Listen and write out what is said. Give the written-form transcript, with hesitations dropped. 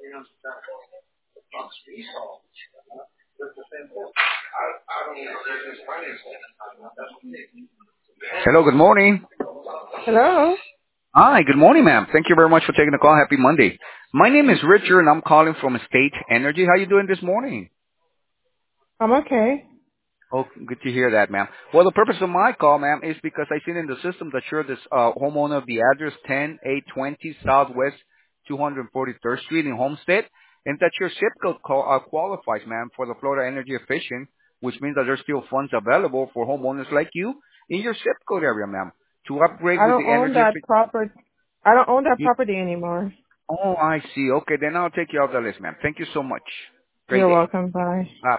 Hello, good morning. Hello. Hi, good morning, ma'am. Thank you very much for taking the call. Happy Monday. My name is Richard, and I'm calling from State Energy. How you doing this morning? I'm okay. Oh, good to hear that, ma'am. Well, the purpose of my call, ma'am, is because I seen in the system that you're this homeowner of the address 10820 Southwest 243rd Street in Homestead, and that your zip code qualifies, ma'am, for the Florida Energy Efficient, which means that there's still funds available for homeowners like you in your zip code area, ma'am, to upgrade I with don't the own energy that efficient. proper. I don't own that property anymore. Oh, I see. Okay, then I'll take you off the list, ma'am. Thank you so much. Great You're day. welcome. Bye. Bye.